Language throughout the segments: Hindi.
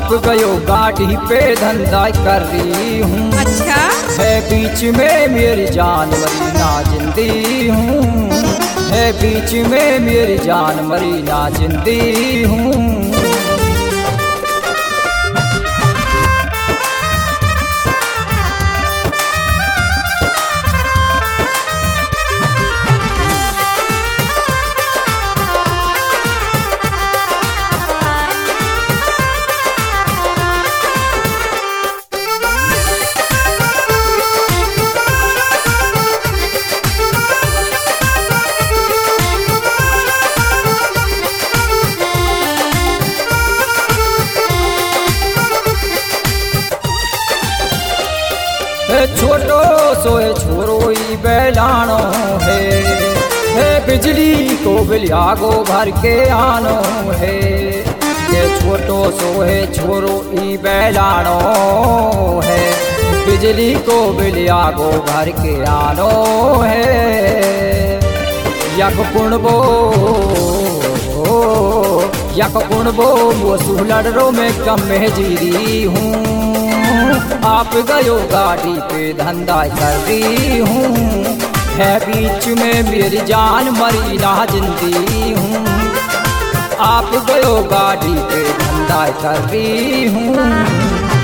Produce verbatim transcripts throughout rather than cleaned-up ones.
आप गयो गाड़ी पे धंधा कर रही हूँ। अच्छा है बीच में मेरी जान मरी ना जिंदी हूँ, है बीच में मेरी जान मरी ना जिंदी हूँ। छोटो सोए छोरोई बैलानो है, है बिजली को बिलियागो भर के आनो है। ये छोटो सोए छोरो ई बैलानो है, बिजली को बिलियागो भर के आनो है। यक कुणबो यक कुणबो वो सुलड़ो में कम में जीरी हूँ। आप गयो गाड़ी पे धंधा कर रही हूँ, है बीच में मेरी जान मरी ना जिंदी हूँ। आप गयो गाड़ी पे धंधा कर रही हूँ।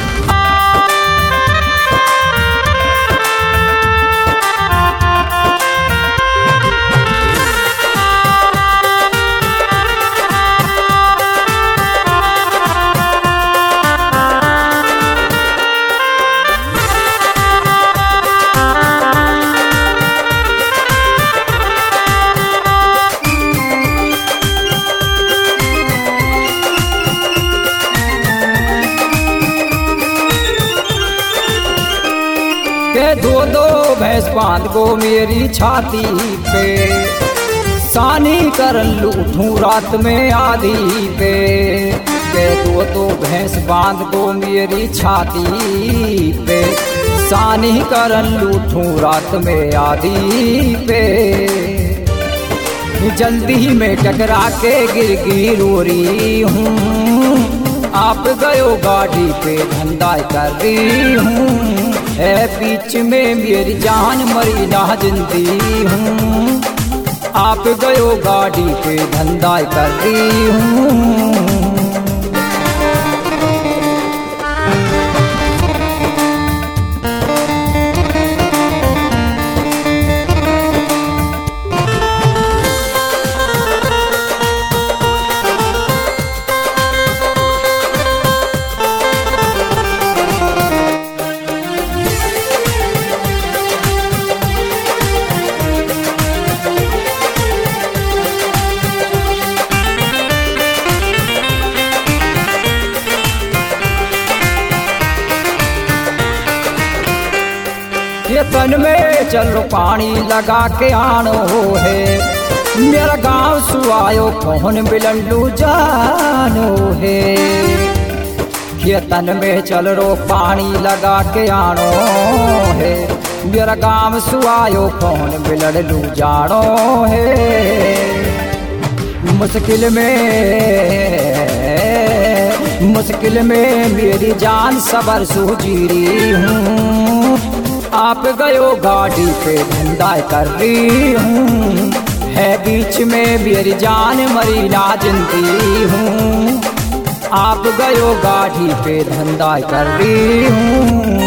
के दो दो भैंस बांध गो मेरी छाती पे, सानी कर लूठूं रात में आधी पे। के दो दो भैंस बांध गो मेरी छाती पे, सानी कर लूठूं रात में आधी पे। जल्दी में टकरा के गिर गिर रो रही हूँ। आप गयो गाड़ी पे धंधा कर रही हूँ, है बीच में मेरी जान मरी ना जिंदी हूँ। आप गयो गाड़ी पे धंधा कर रही हूँ। खेतन में चलो पानी लगा के आनो है, मेरा गांव सुआयो कौन बिलंडू जानो है। खेतन में चल रो पानी लगा के आनो है, मेरा गांव सुआयो कौन बिलंडू जानो है। मुश्किल में मुश्किल में मेरी जान सबर सूझी हूँ। आप गयो गाड़ी पे धंधा कर रही हूँ, है बीच में मेरी जान मरी ना जिंदी हूँ। आप गयो गाड़ी पे धंधा कर रही हूँ।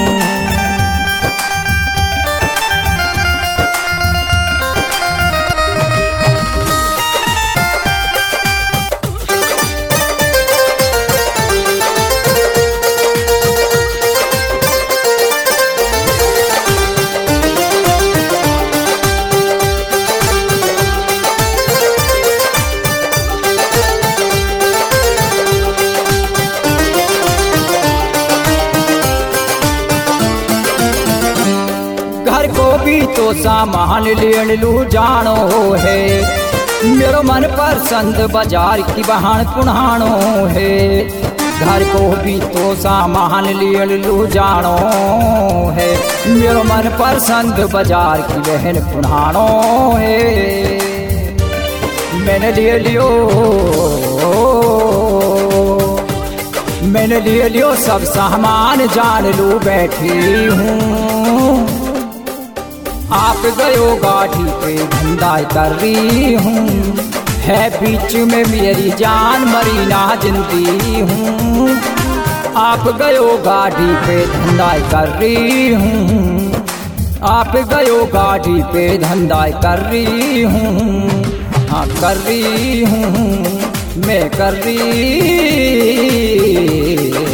तो सामान लेन लू जानो है, मेरो मन पसंद बाजार की बहान पुणानो है। घर को भी तो सामान लेन लू जानो है, मेरो मन पसंद बाजार की बहन पुणानो है। मैंने ले लियो मैंने ले लियो सब सामान, जान लो बैठी हूँ। आप गयो गाड़ी पे धंधा कर रही हूँ, है बीच में मेरी जान मरी ना जिंदी हूँ। आप गयो गाड़ी पे धंधा कर रही हूँ, आप गयो गाड़ी पे धंधा कर रही हूँ। हाँ कर रही हूँ, मैं कर रही